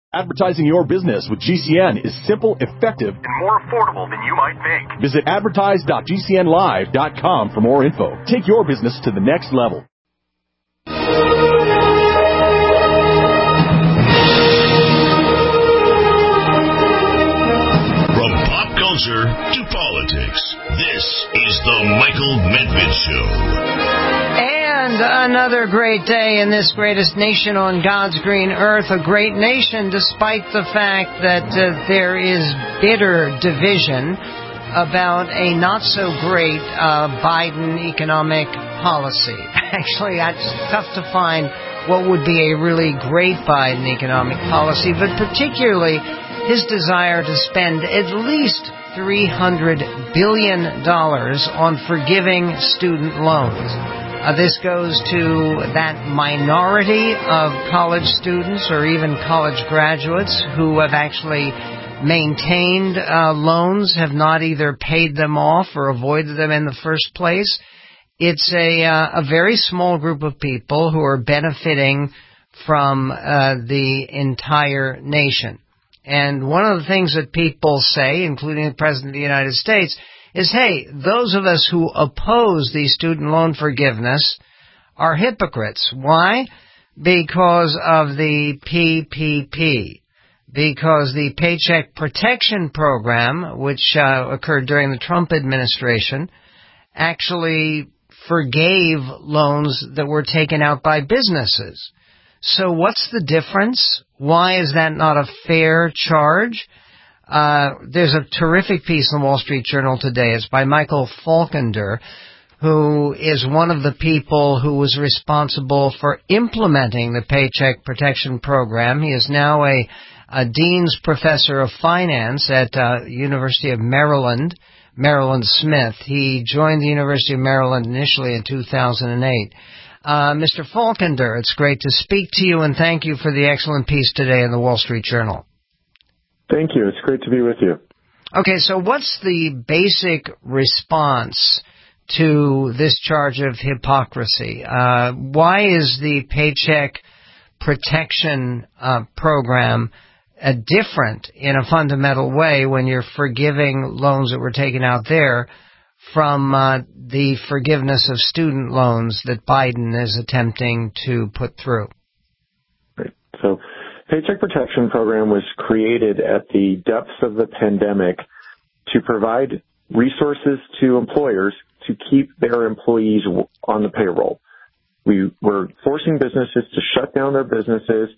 Advertising your business with GCN is simple, effective, and more affordable than you might think. Visit advertise.gcnlive.com for more info. Take your business to the next level. From pop culture to politics, this is the Michael Medved Show. And another great day in this greatest nation on God's green earth, a great nation despite the fact that there is bitter division about a not-so-great Biden economic policy. Actually, it's tough to find what would be a really great Biden economic policy, but particularly his desire to spend at least $300 billion on forgiving student loans. This goes to that minority of college students or even college graduates who have actually maintained loans, have not either paid them off or avoided them in the first place. It's a very small group of people who are benefiting from the entire nation. And one of the things that people say, including the President of the United States, is, hey, those of us who oppose the student loan forgiveness are hypocrites. Why? Because of the PPP. Because the Paycheck Protection Program, which occurred during the Trump administration, actually forgave loans that were taken out by businesses. So what's the difference? Why is that not a fair charge? There's a terrific piece in the Wall Street Journal today. It's by Michael Falkender, who is one of the people who was responsible for implementing the Paycheck Protection Program. He is now a Dean's Professor of Finance at University of Maryland, Maryland Smith. He joined the University of Maryland initially in 2008. Mr. Falkender, it's great to speak to you, and thank you for the excellent piece today in the Wall Street Journal. Thank you. It's great to be with you. Okay, so what's the basic response to this charge of hypocrisy? Why is the Paycheck Protection Program different in a fundamental way when you're forgiving loans that were taken out there from the forgiveness of student loans that Biden is attempting to put through? Right. So Paycheck Protection Program was created at the depths of the pandemic to provide resources to employers to keep their employees on the payroll. We were forcing businesses to shut down their businesses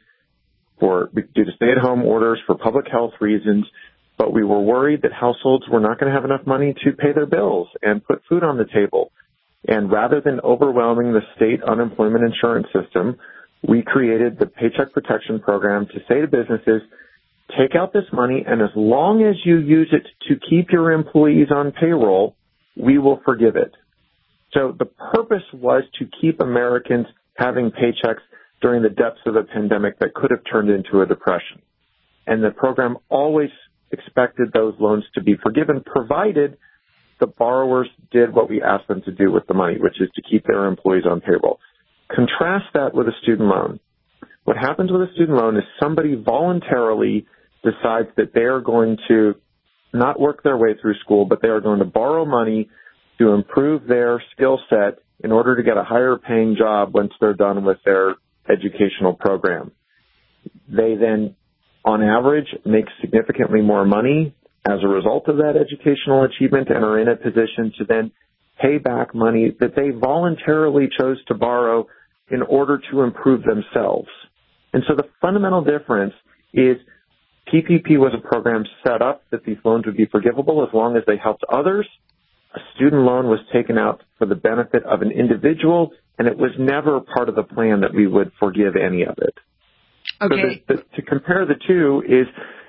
due to stay-at-home orders for public health reasons, but we were worried that households were not going to have enough money to pay their bills and put food on the table. And rather than overwhelming the state unemployment insurance system, we created the Paycheck Protection Program to say to businesses, take out this money, and as long as you use it to keep your employees on payroll, we will forgive it. So the purpose was to keep Americans having paychecks during the depths of a pandemic that could have turned into a depression. And the program always expected those loans to be forgiven, provided the borrowers did what we asked them to do with the money, which is to keep their employees on payroll. Contrast that with a student loan. What happens with a student loan is somebody voluntarily decides that they are going to not work their way through school, but they are going to borrow money to improve their skill set in order to get a higher paying job once they're done with their educational program. They then, on average, make significantly more money as a result of that educational achievement and are in a position to then pay back money that they voluntarily chose to borrow in order to improve themselves. And so the fundamental difference is PPP was a program set up that these loans would be forgivable as long as they helped others. A student loan was taken out for the benefit of an individual, and it was never part of the plan that we would forgive any of it. Okay. So to compare the two is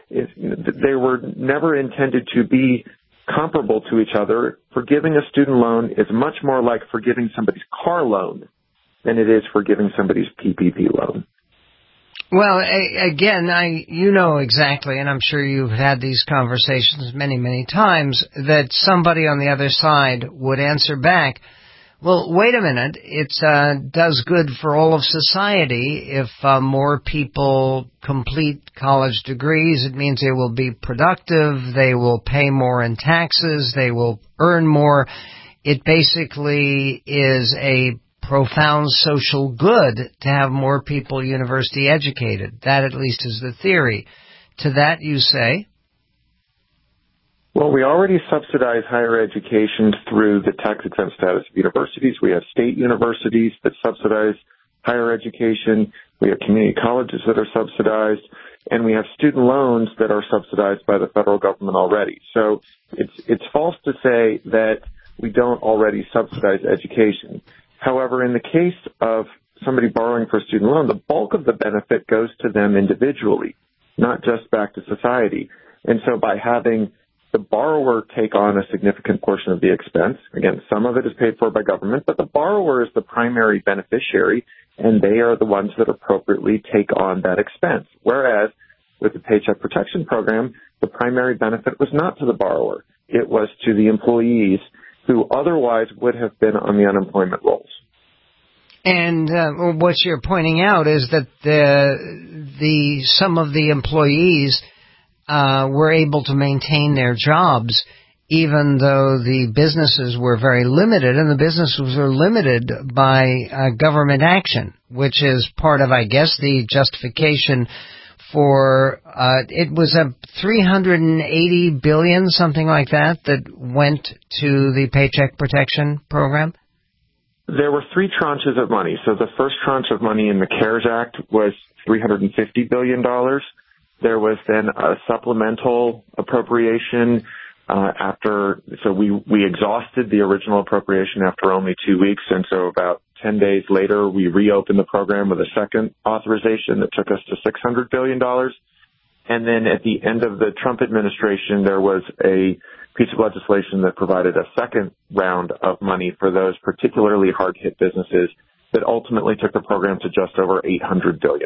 they were never intended to be comparable to each other. Forgiving a student loan is much more like forgiving somebody's car loan than it is forgiving somebody's PPP loan. Well, again, you know exactly, and I'm sure you've had these conversations many, many times, that somebody on the other side would answer back, Well, wait a minute. It does good for all of society if more people complete college degrees. It means they will be productive, they will pay more in taxes, they will earn more. It basically is a profound social good to have more people university educated. That at least is the theory. To that you say? Well, we already subsidize higher education through the tax-exempt status of universities. We have state universities that subsidize higher education. We have community colleges that are subsidized. And we have student loans that are subsidized by the federal government already. So it's false to say that we don't already subsidize education. However, in the case of somebody borrowing for a student loan, the bulk of the benefit goes to them individually, not just back to society. And so by having the borrower take on a significant portion of the expense. Again, some of it is paid for by government, but the borrower is the primary beneficiary, and they are the ones that appropriately take on that expense. Whereas with the Paycheck Protection Program, the primary benefit was not to the borrower. It was to the employees who otherwise would have been on the unemployment rolls. And what you're pointing out is that some of the employees were able to maintain their jobs, even though the businesses were very limited, and the businesses were limited by government action, which is part of, I guess, the justification for, it was a $380 billion, something like that went to the Paycheck Protection Program? There were three tranches of money. So the first tranche of money in the CARES Act was $350 billion. There was then a supplemental appropriation so we exhausted the original appropriation after only 2 weeks, and so about 10 days later we reopened the program with a second authorization that took us to $600 billion. And then at the end of the Trump administration, there was a piece of legislation that provided a second round of money for those particularly hard-hit businesses that ultimately took the program to just over $800 billion.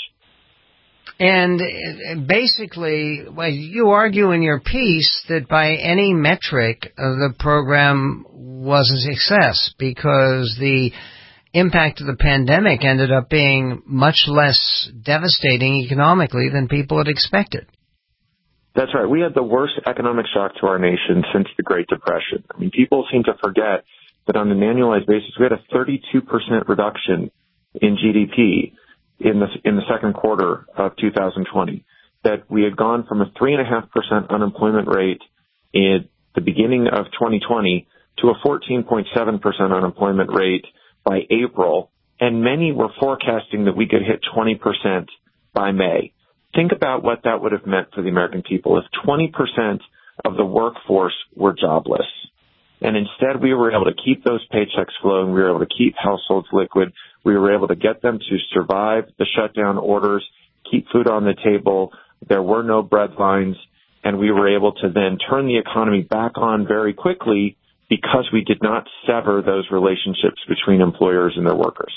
And basically, well, you argue in your piece that by any metric, the program was a success because the impact of the pandemic ended up being much less devastating economically than people had expected. That's right. We had the worst economic shock to our nation since the Great Depression. I mean, people seem to forget that on an annualized basis, we had a 32% reduction in GDP in the second quarter of 2020, that we had gone from a 3.5% unemployment rate in the beginning of 2020 to a 14.7% unemployment rate by April, and many were forecasting that we could hit 20% by May. Think about what that would have meant for the American people if 20% of the workforce were jobless. And instead, we were able to keep those paychecks flowing. We were able to keep households liquid. We were able to get them to survive the shutdown orders, keep food on the table. There were no breadlines. And we were able to then turn the economy back on very quickly because we did not sever those relationships between employers and their workers.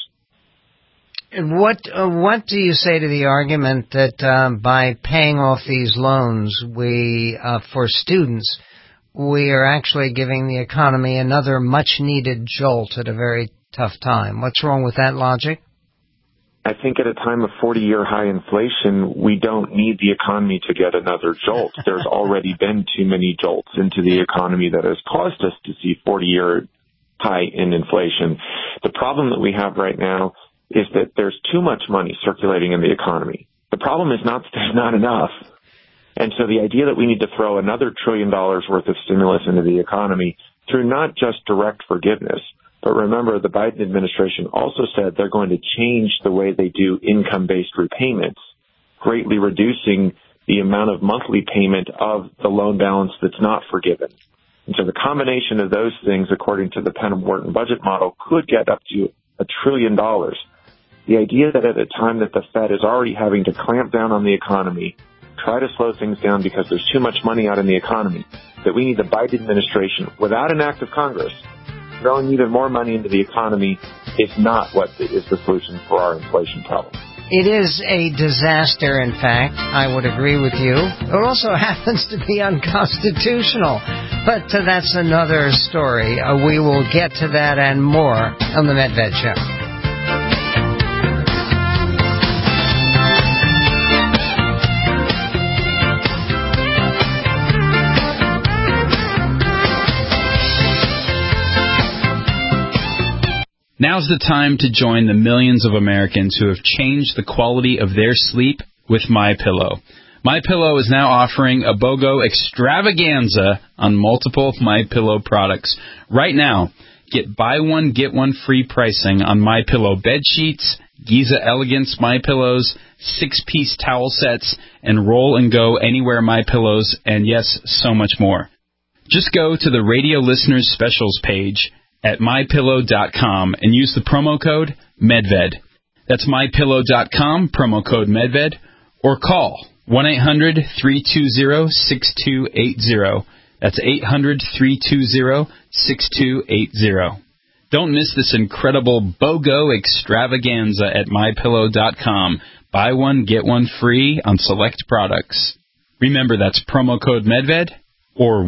And what do you say to the argument that by paying off these loans, for students, we are actually giving the economy another much-needed jolt at a very tough time? What's wrong with that logic? I think at a time of 40-year high inflation, we don't need the economy to get another jolt. There's already been too many jolts into the economy that has caused us to see 40-year high in inflation. The problem that we have right now is that there's too much money circulating in the economy. The problem is not that there's not enough. And so the idea that we need to throw another $1 trillion worth of stimulus into the economy through not just direct forgiveness, but remember the Biden administration also said they're going to change the way they do income-based repayments, greatly reducing the amount of monthly payment of the loan balance that's not forgiven. And so the combination of those things, according to the Penn Wharton budget model, could get up to $1 trillion. The idea that at a time that the Fed is already having to clamp down on the economy, try to slow things down because there's too much money out in the economy, that we need the Biden administration, without an act of Congress, throwing even more money into the economy is not what is the solution for our inflation problem. It is a disaster, in fact. I would agree with you. It also happens to be unconstitutional. But that's another story. We will get to that and more on the Medved Show. Now's the time to join the millions of Americans who have changed the quality of their sleep with MyPillow. MyPillow is now offering a BOGO extravaganza on multiple MyPillow products. Right now, get buy one, get one free pricing on MyPillow bed sheets, Giza Elegance MyPillows, 6-piece towel sets, and Roll and Go Anywhere MyPillows, and yes, so much more. Just go to the Radio Listeners Specials page at MyPillow.com and use the promo code MEDVED. That's MyPillow.com, promo code MEDVED, or call 1-800-320-6280. That's 800-320-6280. Don't miss this incredible BOGO extravaganza at MyPillow.com. Buy one, get one free on select products. Remember, that's promo code MEDVED or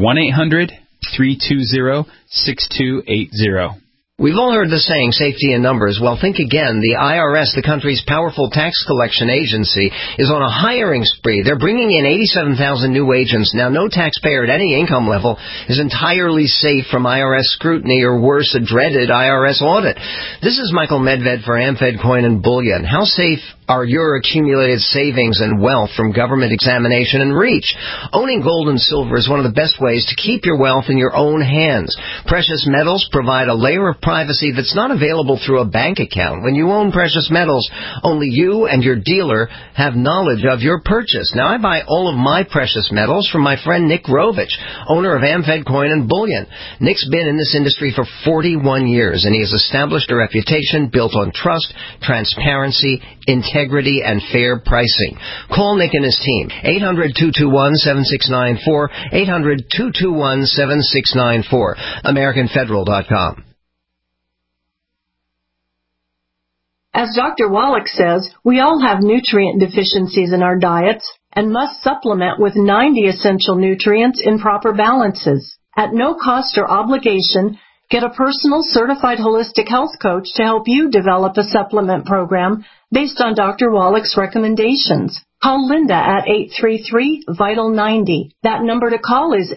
1-800-320-6280. We've all heard the saying, safety in numbers. Well, think again. The IRS, the country's powerful tax collection agency, is on a hiring spree. They're bringing in 87,000 new agents. Now, no taxpayer at any income level is entirely safe from IRS scrutiny or worse, a dreaded IRS audit. This is Michael Medved for AmFed Coin and Bullion. How safe are your accumulated savings and wealth from government examination and reach? Owning gold and silver is one of the best ways to keep your wealth in your own hands. Precious metals provide a layer of privacy that's not available through a bank account. When you own precious metals, only you and your dealer have knowledge of your purchase. Now, I buy all of my precious metals from my friend Nick Rovich, owner of AmFed Coin and Bullion. Nick's been in this industry for 41 years, and he has established a reputation built on trust, transparency, integrity, and fair pricing. Call Nick and his team. 800-221-7694, 800-221-7694, AmericanFederal.com. As Dr. Wallach says, we all have nutrient deficiencies in our diets and must supplement with 90 essential nutrients in proper balances. At no cost or obligation, get a personal certified holistic health coach to help you develop a supplement program based on Dr. Wallach's recommendations. Call Linda at 833-VITAL-90. That number to call is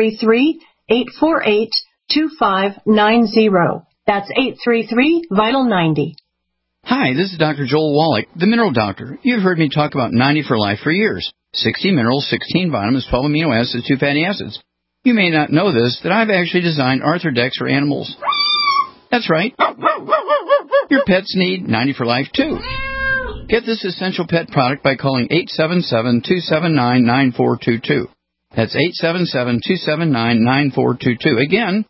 833-848-2590. That's 833-VITAL-90. Hi, this is Dr. Joel Wallach, the Mineral Doctor. You've heard me talk about 90 for Life for years. 60 minerals, 16 vitamins, 12 amino acids, 2 fatty acids. You may not know this, that I've actually designed Arthrodex for animals. That's right. Your pets need 90 for Life, too. Get this essential pet product by calling 877-279-9422. That's 877-279-9422. Again,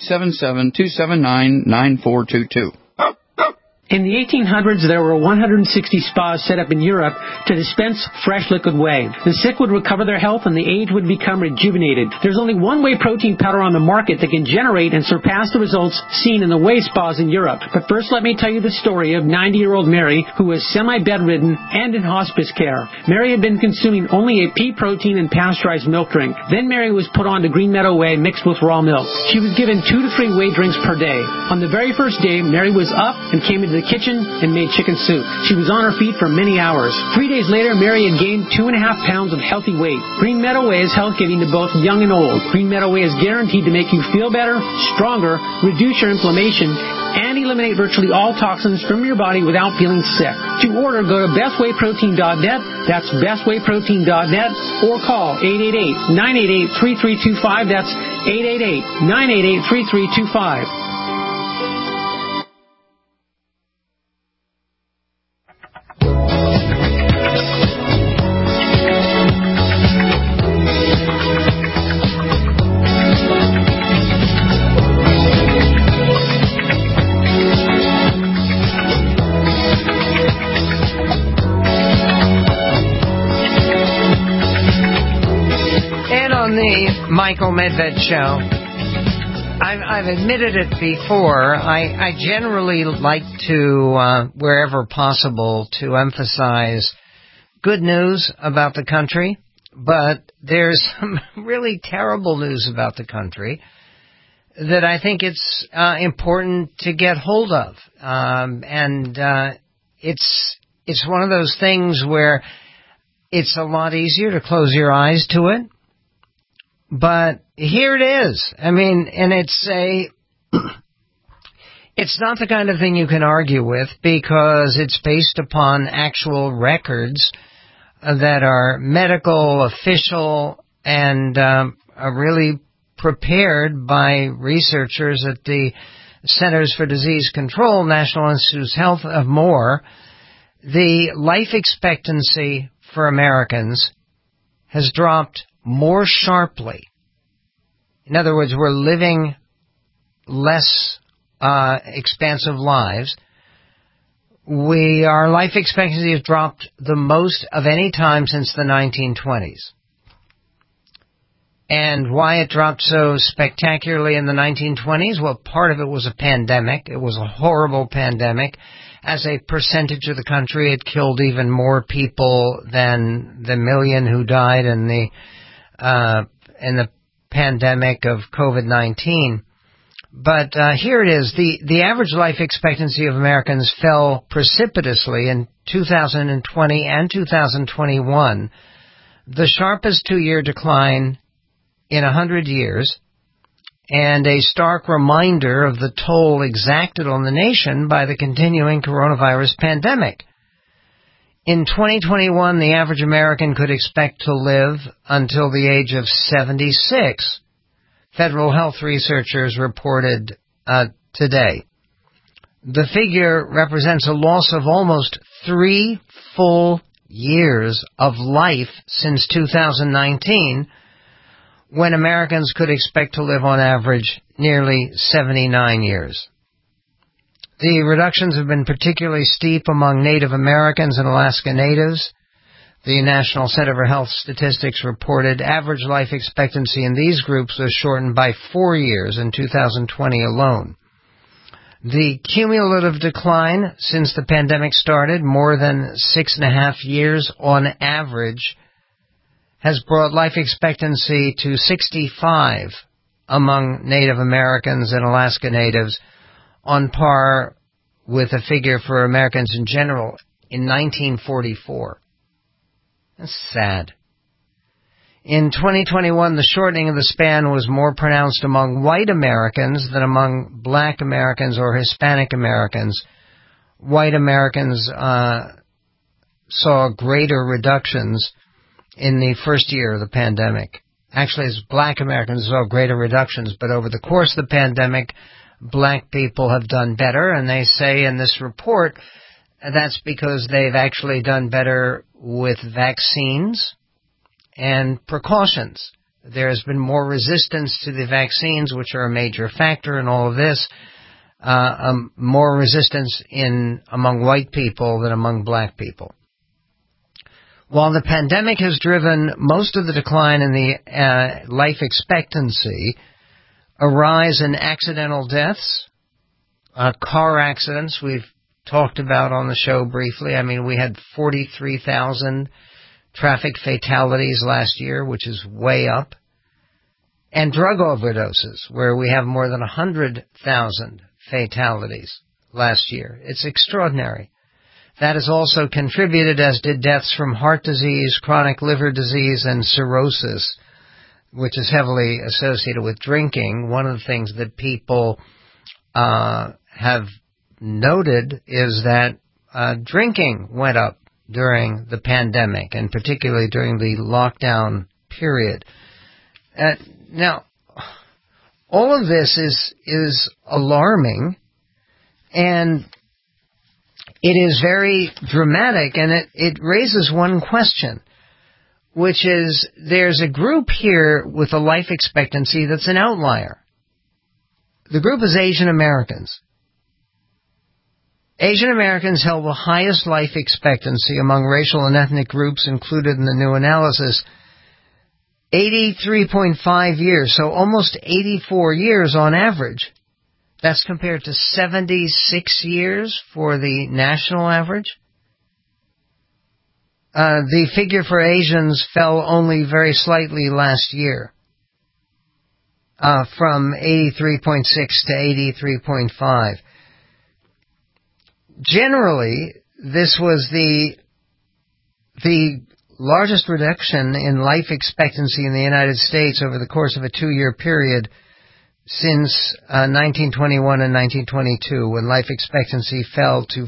877-279-9422. In the 1800s, there were 160 spas set up in Europe to dispense fresh liquid whey. The sick would recover their health and the aged would become rejuvenated. There's only one whey protein powder on the market that can generate and surpass the results seen in the whey spas in Europe. But first, let me tell you the story of 90-year-old Mary, who was semi-bedridden and in hospice care. Mary had been consuming only a pea protein and pasteurized milk drink. Then Mary was put on to Green Meadow Whey mixed with raw milk. She was given 2 to 3 whey drinks per day. On the very first day, Mary was up and came into the kitchen and made chicken soup. She was on her feet for many hours. 3 days later, Mary had gained 2.5 pounds of healthy weight. Green Meadow Whey is health-giving to both young and old. Green Meadow Whey is guaranteed to make you feel better, stronger, reduce your inflammation, and eliminate virtually all toxins from your body without feeling sick. To order, go to bestwayprotein.net. That's bestwayprotein.net, or call 888-988-3325. That's 888-988-3325. Michael Medved Show. I I've admitted it before. I generally like to, wherever possible, to emphasize good news about the country, but there's some really terrible news about the country that I think it's important to get hold of. It's one of those things where it's a lot easier to close your eyes to it. But here it is. I mean, and it's not the kind of thing you can argue with because it's based upon actual records that are medical, official, and are really prepared by researchers at the Centers for Disease Control, National Institutes of Health, of more. The life expectancy for Americans has dropped more sharply. In other words, we're living less expansive lives. Our life expectancy has dropped the most of any time since the 1920s. And why it dropped so spectacularly in the 1920s? Well, part of it was a pandemic. It was a horrible pandemic. As a percentage of the country, it killed even more people than the million who died in the pandemic of COVID-19. But here it is. The average life expectancy of Americans fell precipitously in 2020 and 2021, the sharpest 2-year decline in 100 years, and a stark reminder of the toll exacted on the nation by the continuing coronavirus pandemic. In 2021, the average American could expect to live until the age of 76, federal health researchers reported today. The figure represents a loss of almost 3 full years of life since 2019, when Americans could expect to live on average nearly 79 years. The reductions have been particularly steep among Native Americans and Alaska Natives. The National Center for Health Statistics reported average life expectancy in these groups was shortened by 4 years in 2020 alone. The cumulative decline since the pandemic started, more than 6.5 years on average, has brought life expectancy to 65 among Native Americans and Alaska Natives, on par with a figure for Americans in general in 1944. That's sad. In 2021, the shortening of the span was more pronounced among white Americans than among black Americans or Hispanic Americans. White Americans saw greater reductions in the first year of the pandemic. Actually, as black Americans saw greater reductions, but over the course of the pandemic, black people have done better, and they say in this report that's because they've actually done better with vaccines and precautions. There has been more resistance to the vaccines, which are a major factor in all of this, more resistance among white people than among black people. While the pandemic has driven most of the decline in the life expectancy, a rise in accidental deaths, car accidents we've talked about on the show briefly. I mean, we had 43,000 traffic fatalities last year, which is way up. And drug overdoses, where we have more than 100,000 fatalities last year. It's extraordinary. That has also contributed, as did deaths from heart disease, chronic liver disease, and cirrhosis, which is heavily associated with drinking. One of the things that people have noted is that drinking went up during the pandemic, and particularly during the lockdown period. Now, all of this is alarming, and it is very dramatic, and it raises one question, which is there's a group here with a life expectancy that's an outlier. The group is Asian Americans. Asian Americans held the highest life expectancy among racial and ethnic groups included in the new analysis. 83.5 years, so almost 84 years on average. That's compared to 76 years for the national average. The figure for Asians fell only very slightly last year, from 83.6 to 83.5. Generally, this was the largest reduction in life expectancy in the United States over the course of a 2-year period since 1921 and 1922, when life expectancy fell to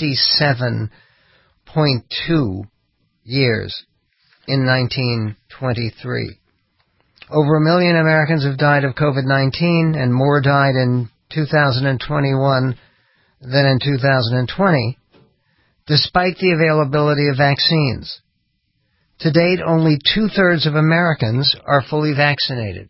57.2 years in 1923. Over 1 million Americans have died of COVID-19, and more died in 2021 than in 2020, despite the availability of vaccines. To date, only 2/3 of Americans are fully vaccinated.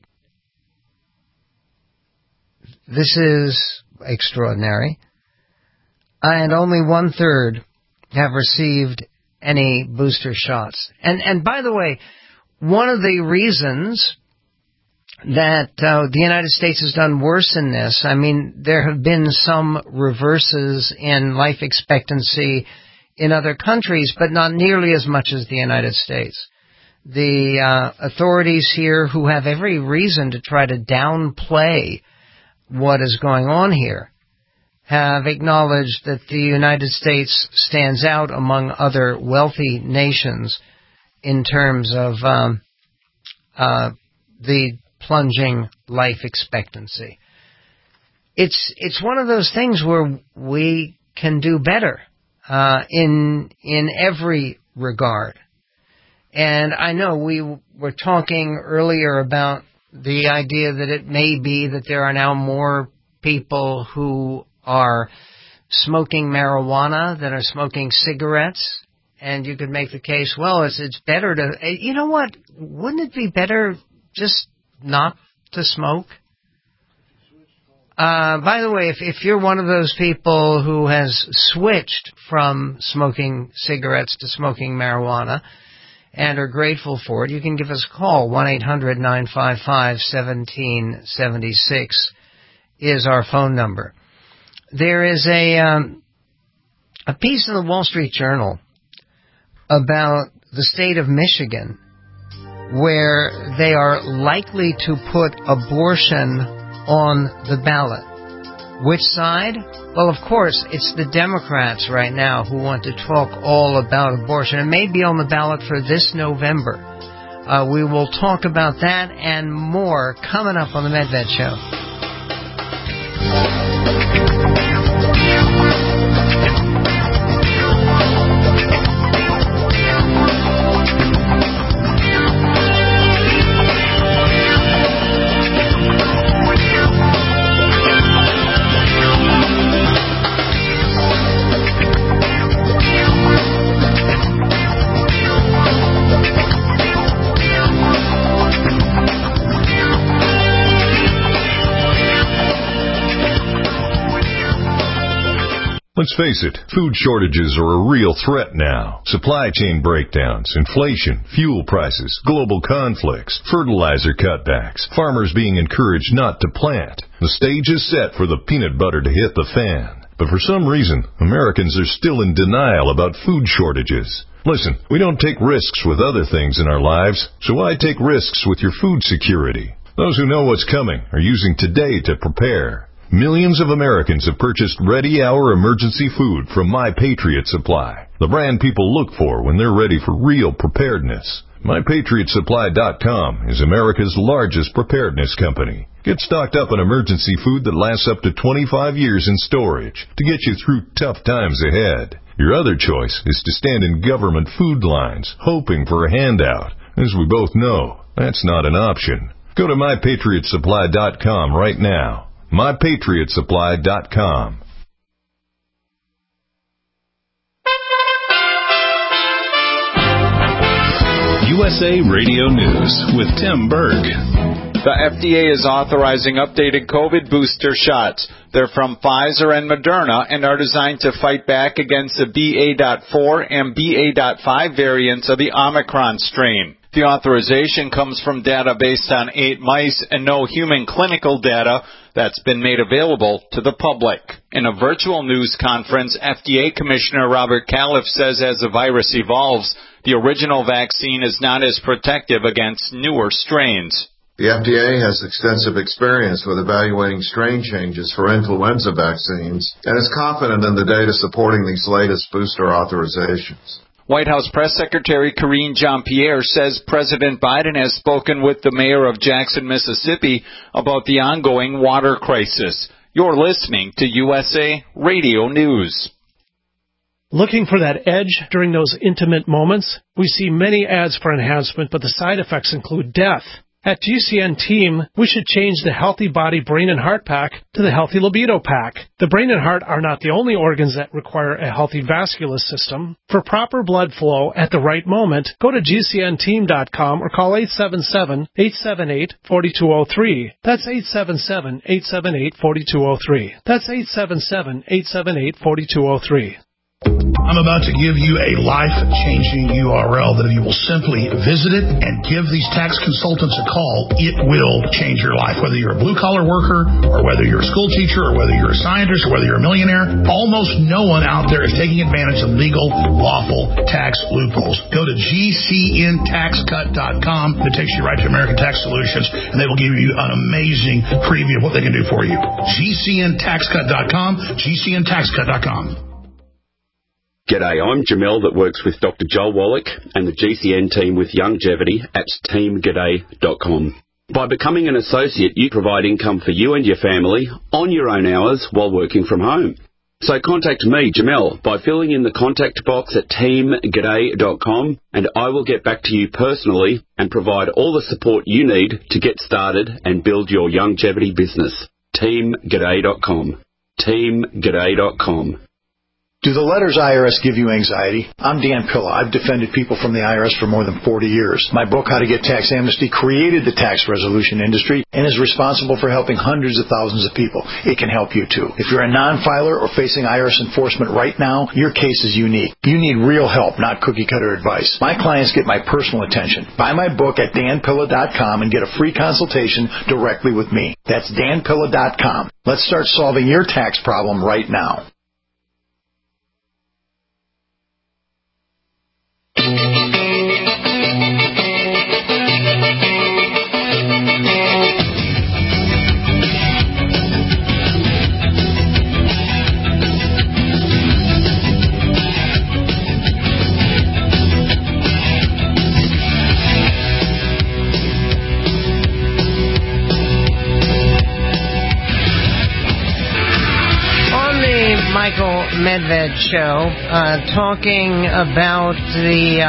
This is extraordinary. And only 1/3 have received any booster shots. And by the way, one of the reasons that the United States has done worse in this, I mean, there have been some reverses in life expectancy in other countries, but not nearly as much as the United States. The authorities here, who have every reason to try to downplay what is going on here, have acknowledged that the United States stands out among other wealthy nations in terms of the plunging life expectancy. It's one of those things where we can do better in every regard. And I know we were talking earlier about the idea that it may be that there are now more people who are smoking marijuana than are smoking cigarettes. And you could make the case, well, it's better to, you know what, wouldn't it be better just not to smoke? By the way, if you're one of those people who has switched from smoking cigarettes to smoking marijuana and are grateful for it, you can give us a call. 1-800-955-1776 is our phone number. There is a piece in the Wall Street Journal about the state of Michigan, where they are likely to put abortion on the ballot. Which side? Well, of course, it's the Democrats right now who want to talk all about abortion. It may be on the ballot for this November. We will talk about that and more coming up on the Medved Show. Let's face it, food shortages are a real threat now. Supply chain breakdowns, inflation, fuel prices, global conflicts, fertilizer cutbacks, farmers being encouraged not to plant. The stage is set for the peanut butter to hit the fan. But for some reason, Americans are still in denial about food shortages. Listen, we don't take risks with other things in our lives, so why take risks with your food security? Those who know what's coming are using today to prepare. Millions of Americans have purchased ready-hour emergency food from My Patriot Supply, the brand people look for when they're ready for real preparedness. MyPatriotSupply.com is America's largest preparedness company. Get stocked up on emergency food that lasts up to 25 years in storage to get you through tough times ahead. Your other choice is to stand in government food lines, hoping for a handout. As we both know, that's not an option. Go to MyPatriotSupply.com right now. MyPatriotSupply.com. USA Radio News with Tim Berg. The FDA is authorizing updated COVID booster shots. They're from Pfizer and Moderna and are designed to fight back against the BA.4 and BA.5 variants of the Omicron strain. The authorization comes from data based on 8 mice and no human clinical data that's been made available to the public. In a virtual news conference, FDA Commissioner Robert Califf says as the virus evolves, the original vaccine is not as protective against newer strains. The FDA has extensive experience with evaluating strain changes for influenza vaccines and is confident in the data supporting these latest booster authorizations. White House Press Secretary Karine Jean-Pierre says President Biden has spoken with the mayor of Jackson, Mississippi about the ongoing water crisis. You're listening to USA Radio News. Looking for that edge during those intimate moments? We see many ads for enhancement, but the side effects include death. At GCN Team, we should change the Healthy Body, Brain, and Heart Pack to the Healthy Libido Pack. The brain and heart are not the only organs that require a healthy vascular system. For proper blood flow at the right moment, go to GCNteam.com or call 877-878-4203. That's 877-878-4203. That's 877-878-4203. I'm about to give you a life-changing URL that if you will simply visit it and give these tax consultants a call, it will change your life. Whether you're a blue-collar worker or whether you're a school teacher or whether you're a scientist or whether you're a millionaire, almost no one out there is taking advantage of legal, lawful tax loopholes. Go to GCNTaxCut.com. It takes you right to American Tax Solutions, and they will give you an amazing preview of what they can do for you. GCNTaxCut.com, GCNTaxCut.com. G'day, I'm Jamel that works with Dr. Joel Wallach and the GCN team with Longevity at teamg'day.com. By becoming an associate, you provide income for you and your family on your own hours while working from home. So contact me, Jamel, by filling in the contact box at teamg'day.com, and I will get back to you personally and provide all the support you need to get started and build your longevity business. teamg'day.com. teamg'day.com. Do the letters IRS give you anxiety? I'm Dan Pilla. I've defended people from the IRS for more than 40 years. My book, How to Get Tax Amnesty, created the tax resolution industry and is responsible for helping hundreds of thousands of people. It can help you, too. If you're a non-filer or facing IRS enforcement right now, your case is unique. You need real help, not cookie-cutter advice. My clients get my personal attention. Buy my book at danpilla.com and get a free consultation directly with me. That's danpilla.com. Let's start solving your tax problem right now. Michael Medved Show, talking about the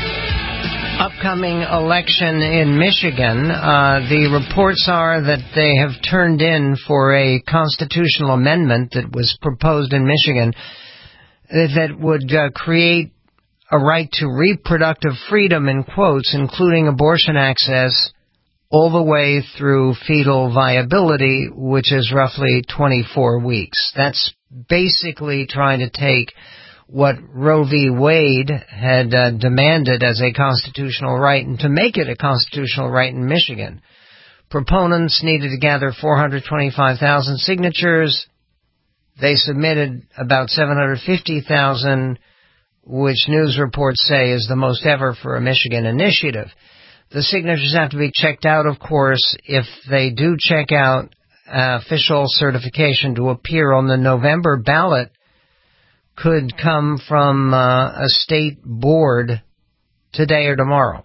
upcoming election in Michigan. The reports are that they have turned in for a constitutional amendment that was proposed in Michigan that would create a right to reproductive freedom, in quotes, including abortion access, all the way through fetal viability, which is roughly 24 weeks. That's basically trying to take what Roe v. Wade had demanded as a constitutional right and to make it a constitutional right in Michigan. Proponents needed to gather 425,000 signatures. They submitted about 750,000, which news reports say is the most ever for a Michigan initiative. The signatures have to be checked out, of course. If they do check out, official certification to appear on the November ballot could come from a state board today or tomorrow.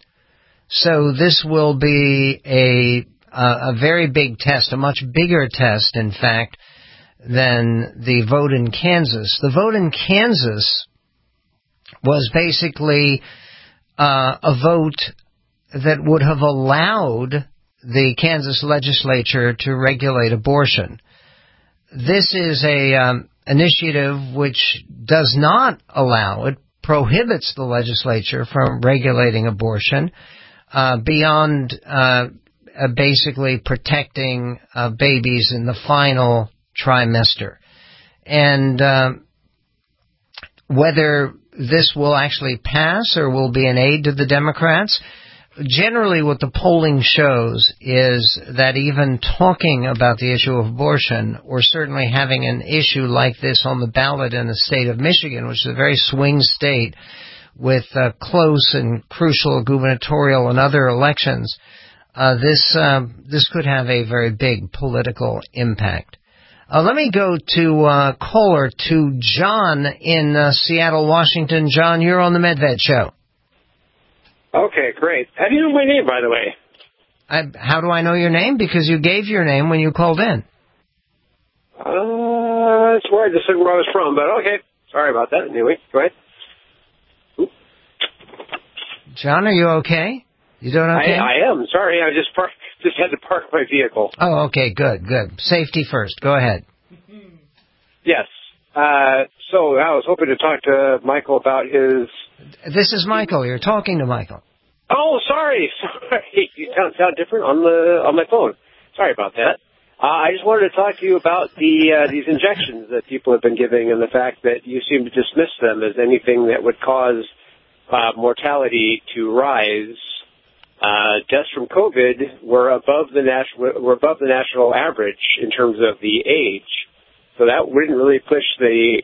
So this will be a very big test, a much bigger test, in fact, than the vote in Kansas. The vote in Kansas was basically a vote that would have allowed the Kansas legislature to regulate abortion. This is a initiative which does not allow, it prohibits the legislature from regulating abortion beyond basically protecting babies in the final trimester. And whether this will actually pass or will be an aid to the Democrats, Generally, what the polling shows is that even talking about the issue of abortion, or certainly having an issue like this on the ballot in the state of Michigan, which is a very swing state with close and crucial gubernatorial and other elections, this could have a very big political impact. Let me go to caller to John in Seattle, Washington. John, you're on the MedVet Show. Okay, great. How do you know my name, by the way? How do I know your name? Because you gave your name when you called in. That's where I just said where I was from, but okay. Sorry about that. Anyway, go ahead. Oop. John, are you okay? You doing okay? I am. Sorry, I just had to park my vehicle. Oh, okay, good. Safety first. Go ahead. Yes. So I was hoping to talk to Michael about his... This is Michael. You're talking to Michael. Oh, sorry. You sound different on my phone. Sorry about that. I just wanted to talk to you about these injections that people have been giving, and the fact that you seem to dismiss them as anything that would cause mortality to rise. Deaths from COVID were above the national average in terms of the age, so that wouldn't really push the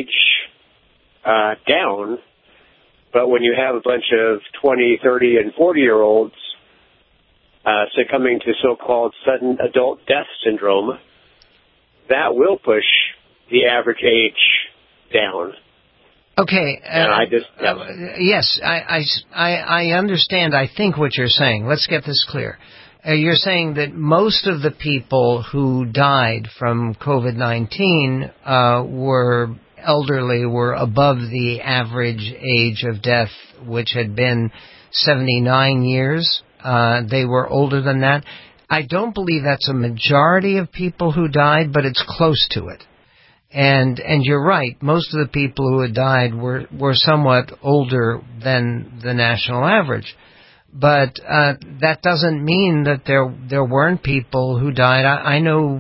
age down. But when you have a bunch of 20, 30, and 40-year-olds succumbing to so-called sudden adult death syndrome, that will push the average age down. Okay. Yes, I understand, I think, what you're saying. Let's get this clear. You're saying that most of the people who died from COVID-19 were elderly, were above the average age of death, which had been 79 years. They were older than that. I don't believe that's a majority of people who died, but it's close to it. And you're right, most of the people who had died were somewhat older than the national average. But that doesn't mean that there weren't people who died. I know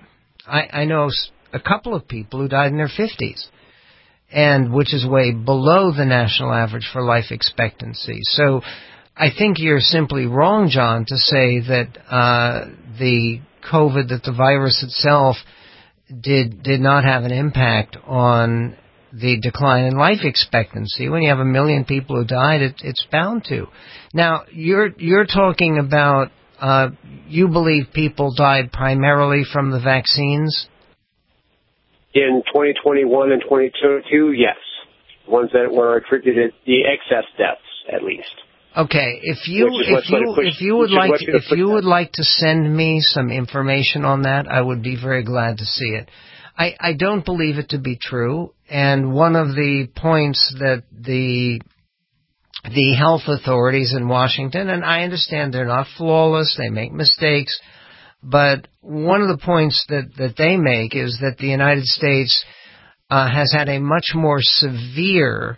a couple of people who died in their 50s, and which is way below the national average for life expectancy. So I think you're simply wrong, John, to say that the COVID, that the virus itself did not have an impact on the decline in life expectancy. When you have 1 million people who died, it's bound to. Now, you're talking about you believe people died primarily from the vaccines? In 2021 and 2022, yes. Ones that were attributed, the excess deaths, at least. Okay, if you would like to send me some information on that, I would be very glad to see it. I don't believe it to be true, and one of the points that the health authorities in Washington, and I understand they're not flawless, they make mistakes, but one of the points that they make is that the United States has had a much more severe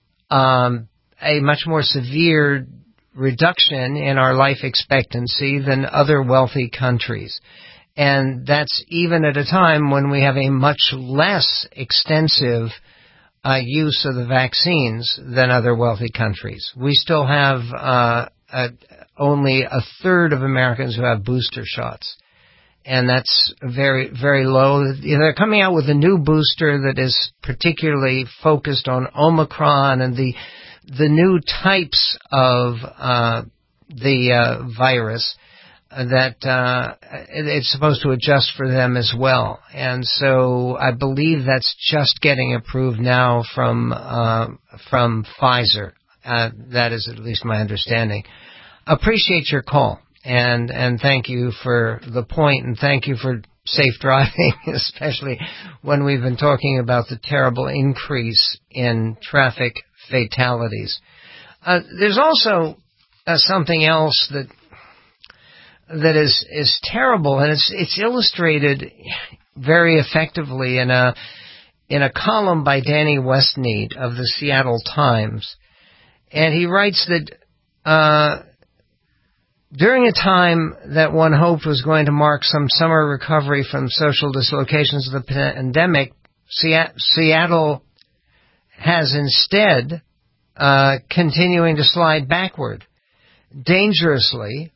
reduction in our life expectancy than other wealthy countries. And that's even at a time when we have a much less extensive use of the vaccines than other wealthy countries. We still have only a third of Americans who have booster shots. And that's very, very low. They're coming out with a new booster that is particularly focused on Omicron and the new types of the virus that it's supposed to adjust for them as well. And so I believe that's just getting approved now from Pfizer. That is at least my understanding. Appreciate your call, and thank you for the point, and thank you for safe driving, especially when we've been talking about the terrible increase in traffic fatalities. There's also something else that is terrible, and it's illustrated very effectively in a column by Danny Westneat of the Seattle Times, and he writes that during a time that one hoped was going to mark some summer recovery from social dislocations of the pandemic, Seattle has instead continuing to slide backward. dangerously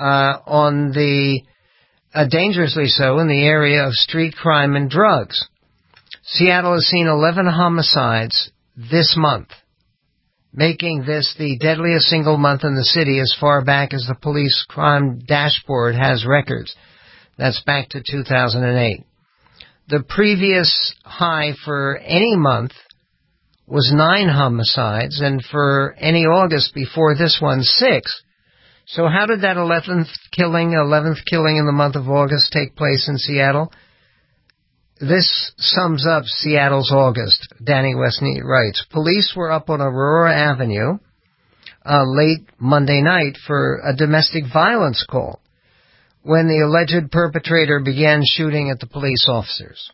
dangerously so in the area of street crime and drugs. Seattle has seen 11 homicides this month, making this the deadliest single month in the city as far back as the police crime dashboard has records. That's back to 2008. The previous high for any month was 9 homicides, and for any August before this one, 6. So how did that 11th killing in the month of August take place in Seattle? This sums up Seattle's August. Danny Westney writes, police were up on Aurora Avenue late Monday night for a domestic violence call when the alleged perpetrator began shooting at the police officers.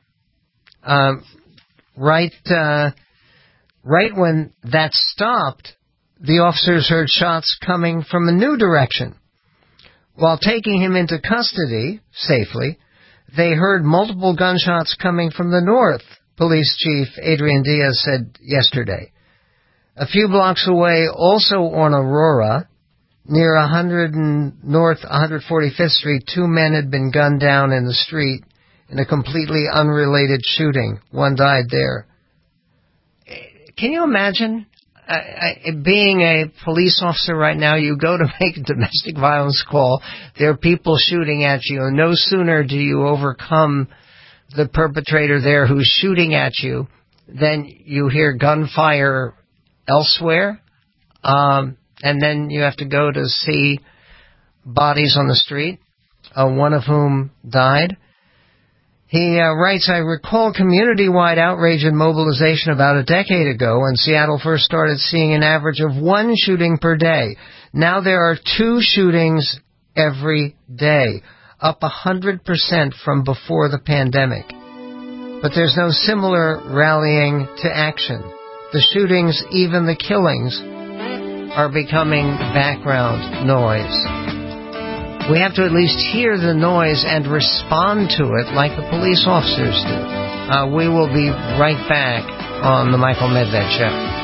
Right when that stopped, the officers heard shots coming from a new direction. While taking him into custody safely, they heard multiple gunshots coming from the north, Police Chief Adrian Diaz said yesterday. A few blocks away, also on Aurora, near North 145th Street, 2 men had been gunned down in the street in a completely unrelated shooting. One died there. Can you imagine being a police officer right now? You go to make a domestic violence call, there are people shooting at you, and no sooner do you overcome the perpetrator there who's shooting at you than you hear gunfire elsewhere, and then you have to go to see bodies on the street, one of whom died. He writes, I recall community-wide outrage and mobilization about a decade ago when Seattle first started seeing an average of 1 shooting per day. Now there are 2 shootings every day, up 100% from before the pandemic. But there's no similar rallying to action. The shootings, even the killings, are becoming background noise. We have to at least hear the noise and respond to it like the police officers do. We will be right back on The Michael Medved Show.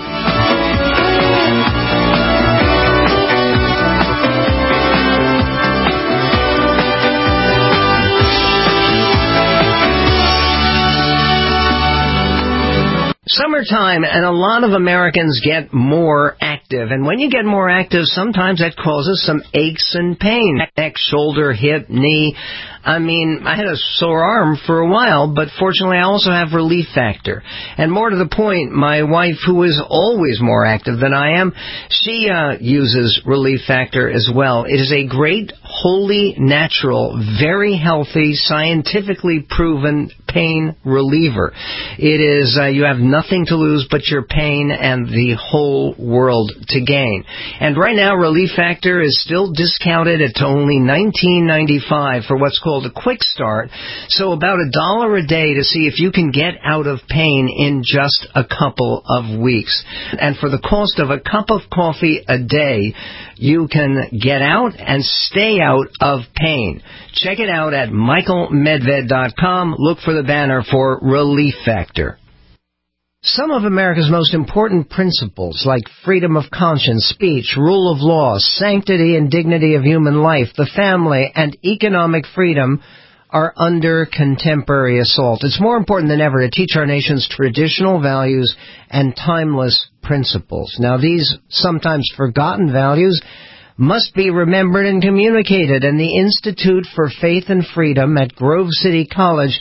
Summertime, and a lot of Americans get more active. And when you get more active, sometimes that causes some aches and pain. Neck, shoulder, hip, knee. I mean, I had a sore arm for a while, but fortunately I also have Relief Factor. And more to the point, my wife, who is always more active than I am, she uses Relief Factor as well. It is a great, wholly natural, very healthy, scientifically proven pain reliever. It is, you have nothing to lose but your pain and the whole world to gain. And right now, Relief Factor is still discounted at only $19.95 for what's called a quick start. So about $1 a day to see if you can get out of pain in just a couple of weeks. And for the cost of a cup of coffee a day, you can get out and stay out of pain. Check it out at michaelmedved.com. Look for the banner for Relief Factor. Some of America's most important principles, like freedom of conscience, speech, rule of law, sanctity and dignity of human life, the family, and economic freedom, are under contemporary assault. It's more important than ever to teach our nation's traditional values and timeless principles. Now, these sometimes forgotten values must be remembered and communicated, and the Institute for Faith and Freedom at Grove City College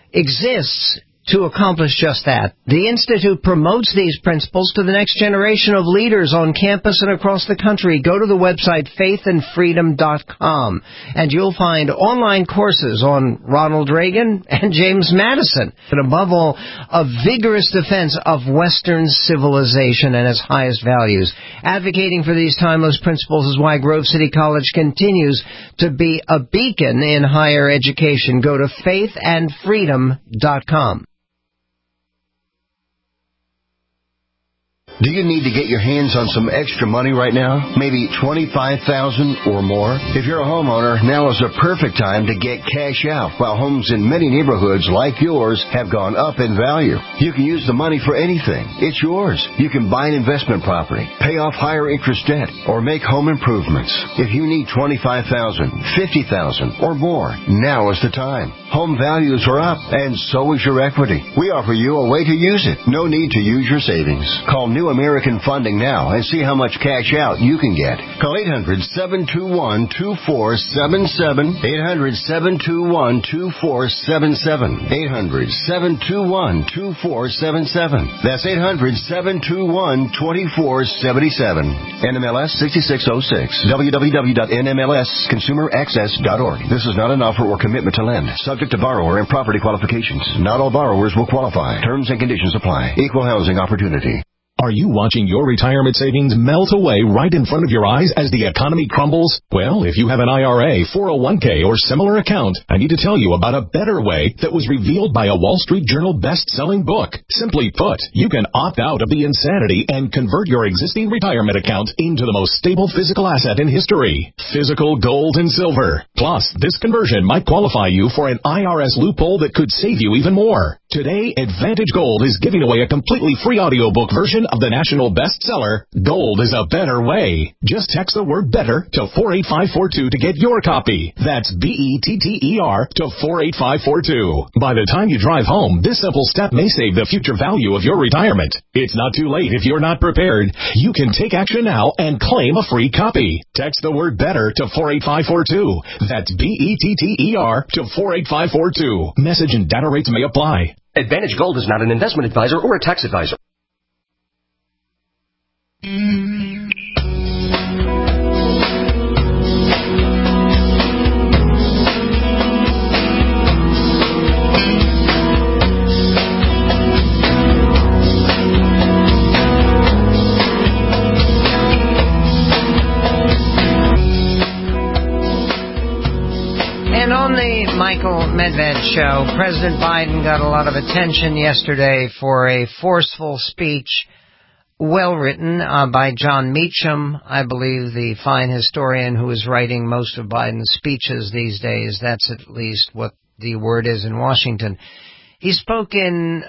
exists to accomplish just that. The Institute promotes these principles to the next generation of leaders on campus and across the country. Go to the website faithandfreedom.com, and you'll find online courses on Ronald Reagan and James Madison, and above all, a vigorous defense of Western civilization and its highest values. Advocating for these timeless principles is why Grove City College continues to be a beacon in higher education. Go to faithandfreedom.com. Do you need to get your hands on some extra money right now? Maybe $25,000 or more? If you're a homeowner, now is a perfect time to get cash out while homes in many neighborhoods like yours have gone up in value. You can use the money for anything. It's yours. You can buy an investment property, pay off higher interest debt, or make home improvements. If you need $25,000, $50,000 or more, now is the time. Home values are up, and so is your equity. We offer you a way to use it. No need to use your savings. Call New American Funding now and see how much cash out you can get. Call 800-721-2477. 800-721-2477. 800-721-2477. That's 800-721-2477. NMLS 6606. www.nmlsconsumeraccess.org. This is not an offer or commitment to lend. Subject to borrower and property qualifications. Not all borrowers will qualify. Terms and conditions apply. Equal housing opportunity. Are you watching your retirement savings melt away right in front of your eyes as the economy crumbles? Well, if you have an IRA, 401k, or similar account, I need to tell you about a better way that was revealed by a Wall Street Journal best-selling book. Simply put, you can opt out of the insanity and convert your existing retirement account into the most stable physical asset in history, physical gold and silver. Plus, this conversion might qualify you for an IRS loophole that could save you even more. Today, Advantage Gold is giving away a completely free audiobook version of the national bestseller, Gold is a Better Way. Just text the word BETTER to 48542 to get your copy. That's BETTER to 48542. By the time you drive home, this simple step may save the future value of your retirement. It's not too late if you're not prepared. You can take action now and claim a free copy. Text the word BETTER to 48542. That's BETTER to 48542. Message and data rates may apply. Advantage Gold is not an investment advisor or a tax advisor. And on the Michael Medved show, President Biden got a lot of attention yesterday for a forceful speech, well written by John Meacham, I believe the fine historian who is writing most of Biden's speeches these days. That's at least what the word is in Washington. He spoke in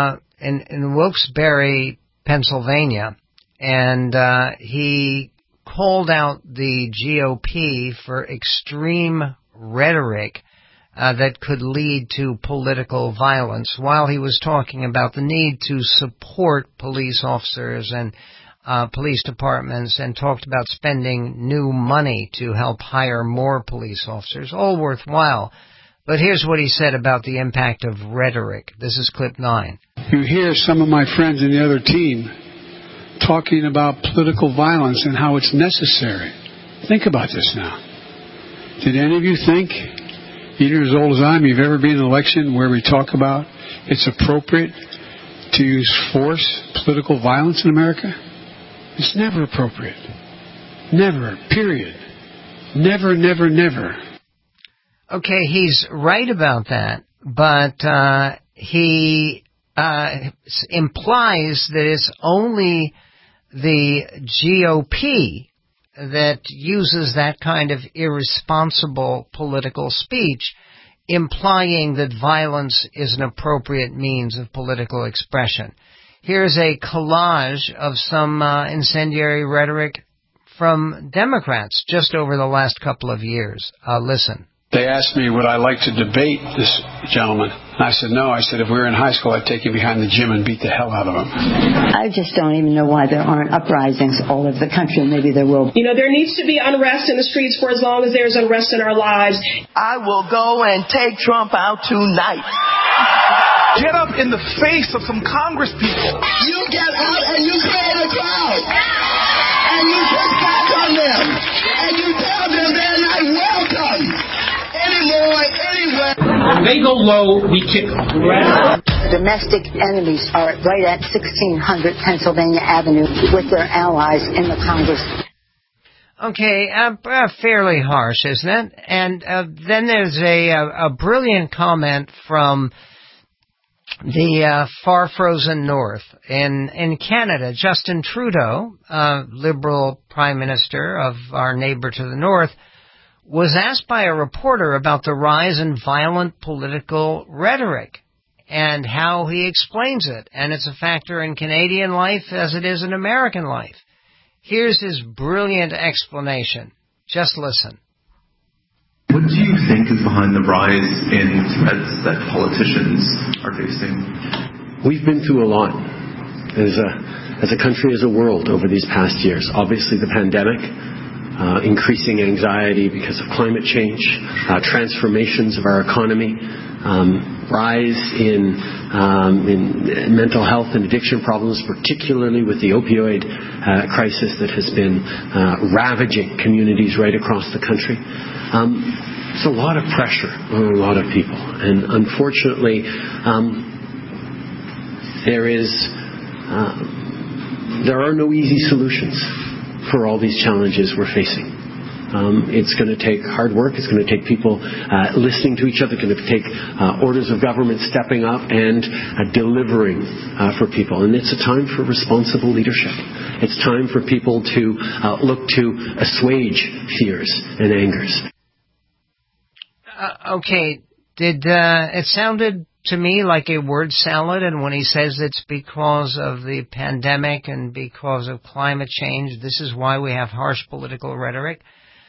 Wilkes-Barre, Pennsylvania, and he called out the GOP for extreme rhetoric that could lead to political violence, while he was talking about the need to support police officers and police departments, and talked about spending new money to help hire more police officers, all worthwhile. But here's what he said about the impact of rhetoric. This is clip 9. You hear some of my friends in the other team talking about political violence and how it's necessary. Think about this now. Did any of you think, either as old as I am, you've ever been in an election where we talk about it's appropriate to use force, political violence in America? It's never appropriate. Never. Period. Never, never, never. Okay, he's right about that, but he implies that it's only the GOP that uses that kind of irresponsible political speech, implying that violence is an appropriate means of political expression. Here's a collage of some incendiary rhetoric from Democrats just over the last couple of years. Listen. They asked me, would I like to debate this gentleman? And I said, no. I said, if we were in high school, I'd take him behind the gym and beat the hell out of him. I just don't even know why there aren't uprisings all over the country. Maybe there will. You know, there needs to be unrest in the streets for as long as there's unrest in our lives. I will go and take Trump out tonight. Get up in the face of some Congress people. You get out and you stay in the crowd. And you push back on them. And you tell them they're not welcome anymore, anywhere. When they go low, we kick them. Domestic enemies are right at 1600 Pennsylvania Avenue with their allies in the Congress. Okay, fairly harsh, isn't it? And then there's a brilliant comment from the far frozen north. In Canada, Justin Trudeau, Liberal Prime Minister of our neighbor to the north, was asked by a reporter about the rise in violent political rhetoric and how he explains it. And it's a factor in Canadian life as it is in American life. Here's his brilliant explanation. Just listen. What do you think is behind the rise in threats that politicians are facing? We've been through a lot as a country, as a world over these past years. Obviously the pandemic, increasing anxiety because of climate change, transformations of our economy, rise in mental health and addiction problems, particularly with the opioid crisis that has been ravaging communities right across the country. It's a lot of pressure on a lot of people, and unfortunately, there are no easy solutions for all these challenges we're facing. It's going to take hard work. It's going to take people listening to each other. It's going to take orders of government stepping up and delivering for people. And it's a time for responsible leadership. It's time for people to look to assuage fears and angers. Okay, it sounded to me like a word salad, and when he says it's because of the pandemic and because of climate change, this is why we have harsh political rhetoric.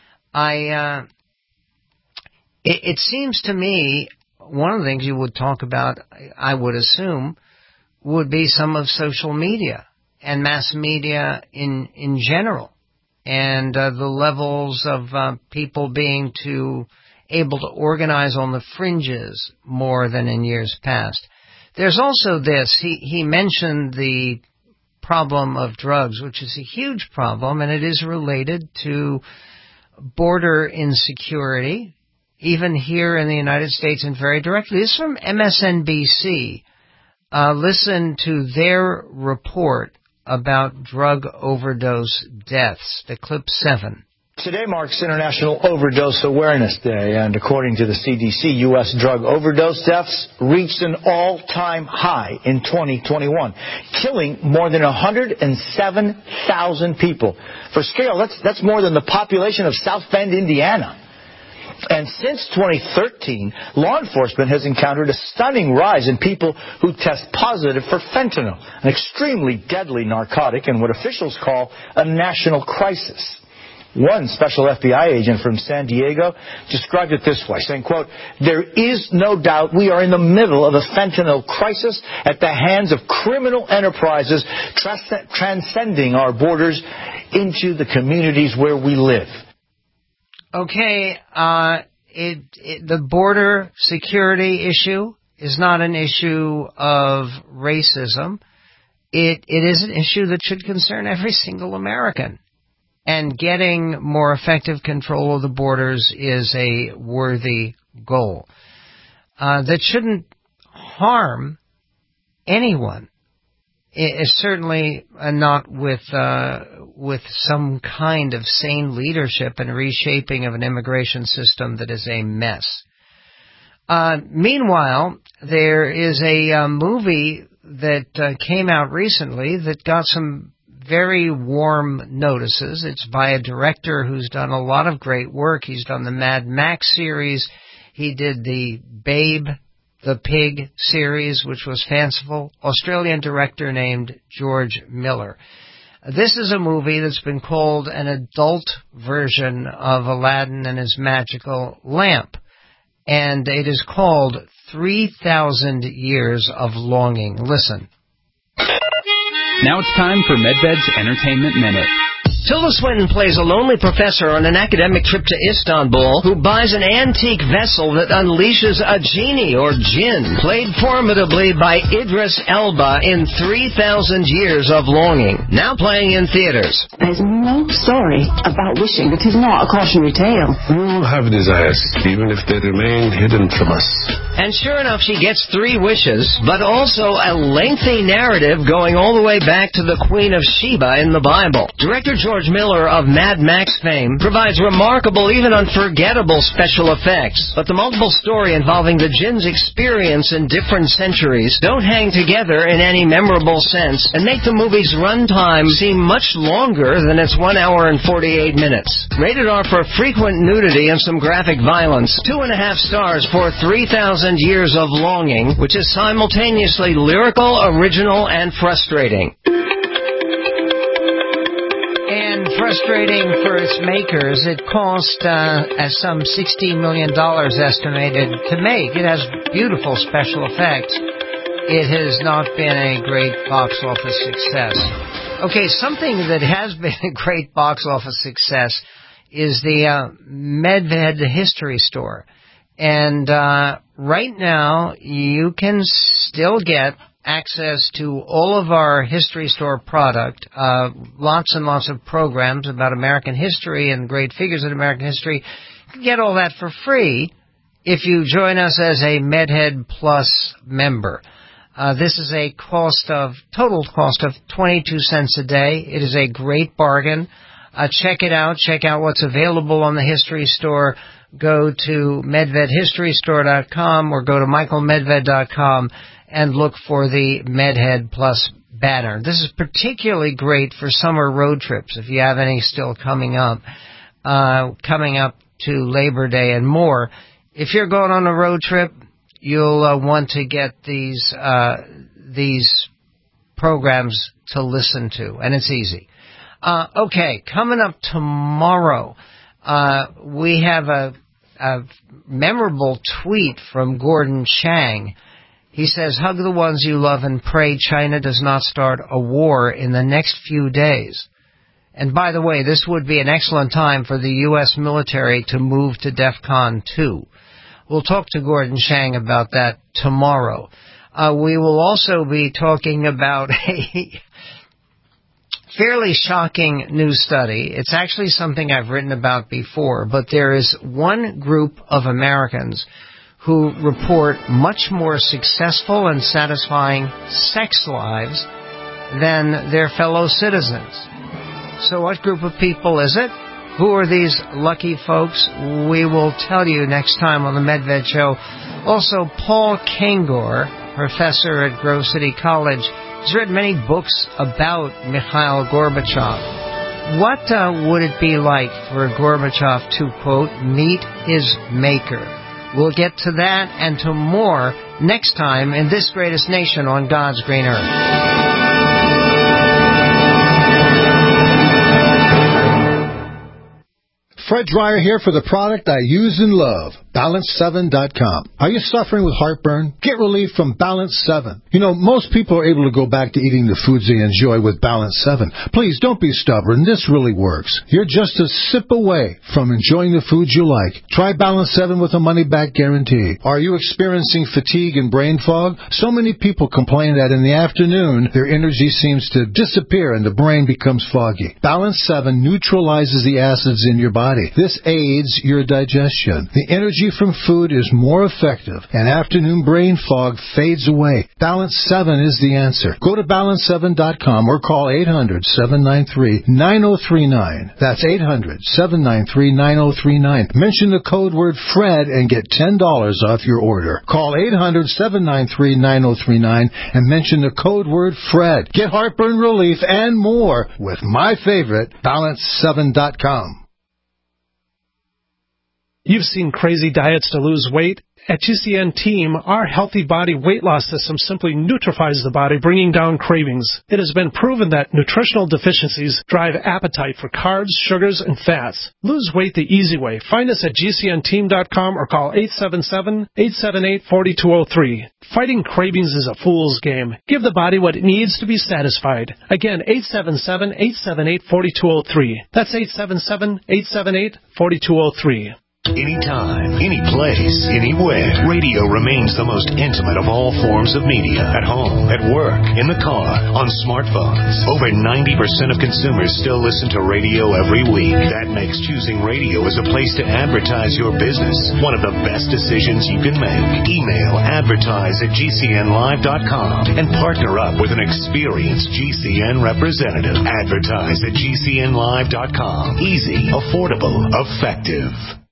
It seems to me one of the things you would talk about, I would assume, would be some of social media and mass media in general, and the levels of people being able to organize on the fringes more than in years past. There's also this, he mentioned the problem of drugs, which is a huge problem, and it is related to border insecurity, even here in the United States, and very directly. This is from MSNBC. Listen to their report about drug overdose deaths, the clip 7. Today marks International Overdose Awareness Day, and according to the CDC, U.S. drug overdose deaths reached an all-time high in 2021, killing more than 107,000 people. For scale, that's more than the population of South Bend, Indiana. And since 2013, law enforcement has encountered a stunning rise in people who test positive for fentanyl, an extremely deadly narcotic and what officials call a national crisis. One special FBI agent from San Diego described it this way, saying, quote, "There is no doubt we are in the middle of a fentanyl crisis at the hands of criminal enterprises transcending our borders into the communities where we live." Okay, the border security issue is not an issue of racism. It is an issue that should concern every single American. And getting more effective control of the borders is a worthy goal. That shouldn't harm anyone. It's certainly not with some kind of sane leadership and reshaping of an immigration system that is a mess. Meanwhile, there is a movie that came out recently that got some very warm notices. It's by a director who's done a lot of great work. He's done the Mad Max series. He did the Babe the Pig series, which was fanciful. Australian director named George Miller. This is a movie that's been called an adult version of Aladdin and his magical lamp. And it is called 3,000 Years of Longing. Listen. Now it's time for MedVed's Entertainment Minute. Tilda Swinton plays a lonely professor on an academic trip to Istanbul who buys an antique vessel that unleashes a genie or jinn, played formidably by Idris Elba in 3,000 Years of Longing, now playing in theaters. There's no story about wishing that is not a cautionary tale. We all have desires, even if they remain hidden from us. And sure enough, she gets 3 wishes, but also a lengthy narrative going all the way back to the Queen of Sheba in the Bible. Director George Miller of Mad Max fame provides remarkable, even unforgettable special effects. But the multiple story involving the Jinn's experience in different centuries don't hang together in any memorable sense and make the movie's runtime seem much longer than its 1 hour and 48 minutes. Rated R for frequent nudity and some graphic violence. 2.5 stars for 3,000 Years of Longing, which is simultaneously lyrical, original, and frustrating. And frustrating for its makers. It cost some $16 million estimated to make. It has beautiful special effects. It has not been a great box office success. Okay, something that has been a great box office success is the Medved History Store. And right now, you can still get access to all of our History Store product, lots and lots of programs about American history and great figures in American history. You can get all that for free if you join us as a Medhead Plus member. This is a total cost of 22 cents a day. It is a great bargain. Check it out. Check out what's available on the History Store. Go to MedvedHistoryStore.com or go to MichaelMedved.com and look for the Medhead Plus banner. This is particularly great for summer road trips if you have any still coming up to Labor Day and more. If you're going on a road trip, you'll want to get these programs to listen to, and it's easy. Okay, coming up tomorrow, we have a memorable tweet from Gordon Chang. He says, hug the ones you love and pray China does not start a war in the next few days. And by the way, this would be an excellent time for the U.S. military to move to DEFCON 2. We'll talk to Gordon Chang about that tomorrow. We will also be talking about a fairly shocking new study. It's actually something I've written about before, but there is one group of Americans who report much more successful and satisfying sex lives than their fellow citizens. So what group of people is it? Who are these lucky folks? We will tell you next time on the Medved Show. Also, Paul Kengor, professor at Grove City College, has written many books about Mikhail Gorbachev. What would it be like for Gorbachev to, quote, meet his maker? We'll get to that and to more next time in This Greatest Nation on God's Green Earth. Fred Dreyer here for the product I use and love, Balance7.com. Are you suffering with heartburn? Get relief from Balance 7. You know, most people are able to go back to eating the foods they enjoy with Balance 7. Please, don't be stubborn. This really works. You're just a sip away from enjoying the foods you like. Try Balance 7 with a money-back guarantee. Are you experiencing fatigue and brain fog? So many people complain that in the afternoon, their energy seems to disappear and the brain becomes foggy. Balance 7 neutralizes the acids in your body. This aids your digestion. The energy from food is more effective, and afternoon brain fog fades away. Balance 7 is the answer. Go to Balance7.com or call 800-793-9039. That's 800-793-9039. Mention the code word FRED and get $10 off your order. Call 800-793-9039 and mention the code word FRED. Get heartburn relief and more with my favorite, Balance7.com. You've seen crazy diets to lose weight. At GCN Team, our Healthy Body Weight Loss System simply neutralizes the body, bringing down cravings. It has been proven that nutritional deficiencies drive appetite for carbs, sugars, and fats. Lose weight the easy way. Find us at GCNteam.com or call 877-878-4203. Fighting cravings is a fool's game. Give the body what it needs to be satisfied. Again, 877-878-4203. That's 877-878-4203. Anytime, any place, anywhere. Radio remains the most intimate of all forms of media. At home, at work, in the car, on smartphones. Over 90% of consumers still listen to radio every week. That makes choosing radio as a place to advertise your business one of the best decisions you can make. Email advertise@gcnlive.com and partner up with an experienced GCN representative. Advertise at gcnlive.com. Easy, affordable, effective.